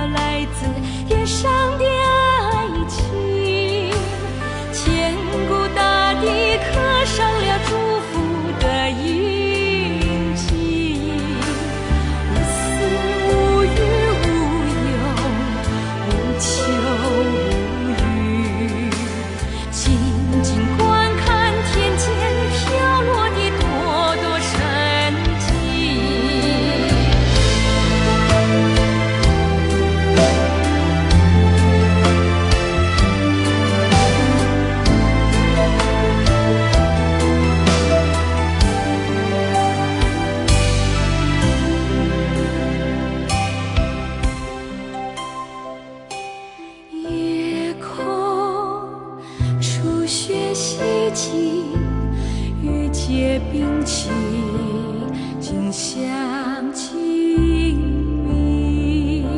了来自天上的爱情，千古大地刻上了祝福的印记，无私无欲无忧无求无虑，静静观看天间飘落的朵朵神迹。夜空初雪洗净，雨结冰清，景象静谧。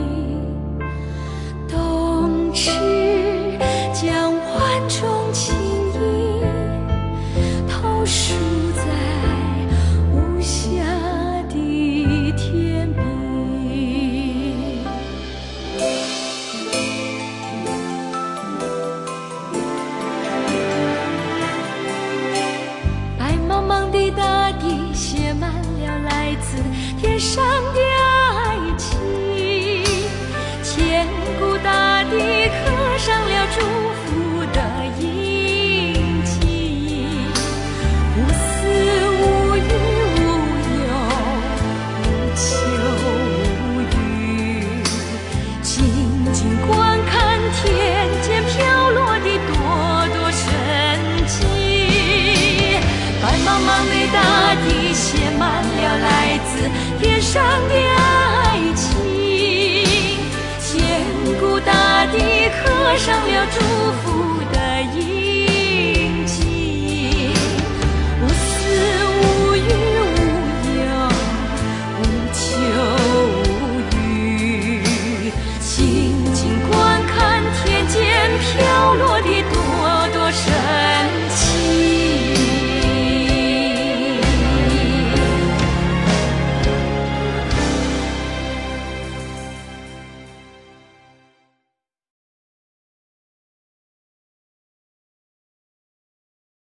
冬至江湾中轻盈，投射在无暇的天边。白茫茫的大地写满了来自天上的爱情，千古大地刻上了祝福的印记，无私无欲无忧无求无欲，静静观看天间飘落的朵朵神迹。白茫茫的大地写满了来自天上的爱情，千古大地刻上了祝福的印